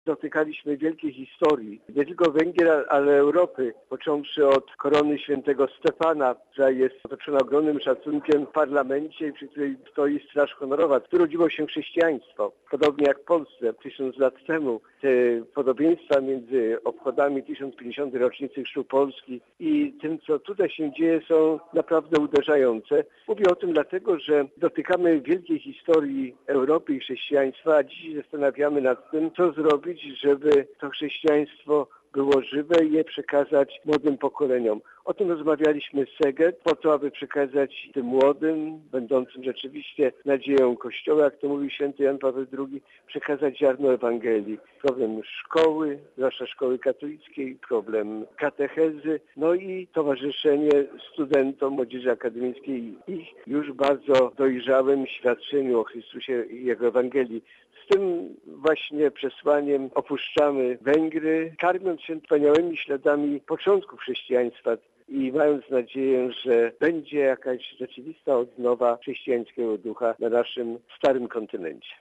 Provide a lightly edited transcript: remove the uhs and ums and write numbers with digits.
Dotykaliśmy wielkiej historii, nie tylko Węgier, ale Europy, począwszy od korony świętego Stefana, która jest otoczona ogromnym szacunkiem w parlamencie i przy której stoi straż honorowa. Tu rodziło się chrześcijaństwo, podobnie jak w Polsce 1000 lat temu. Te podobieństwa między obchodami 1050. rocznicy chrztu Polski i tym, co tutaj się dzieje, są naprawdę uderzające. Mówię o tym dlatego, że dotykamy wielkiej historii Europy i chrześcijaństwa, a dziś zastanawiamy nad tym, co zrobić, żeby to chrześcijaństwo było żywe i je przekazać młodym pokoleniom. O tym rozmawialiśmy z Szeged po to, aby przekazać tym młodym, będącym rzeczywiście nadzieją Kościoła, jak to mówił święty Jan Paweł II, przekazać ziarno Ewangelii. Problem szkoły, zwłaszcza szkoły katolickiej, problem katechezy, no i towarzyszenie studentom młodzieży akademickiej ich już bardzo dojrzałym świadczeniu o Chrystusie i Jego Ewangelii. Z tym właśnie przesłaniem opuszczamy Węgry, karmiąc się wspaniałymi śladami początków chrześcijaństwa i mając nadzieję, że będzie jakaś rzeczywista odnowa chrześcijańskiego ducha na naszym starym kontynencie.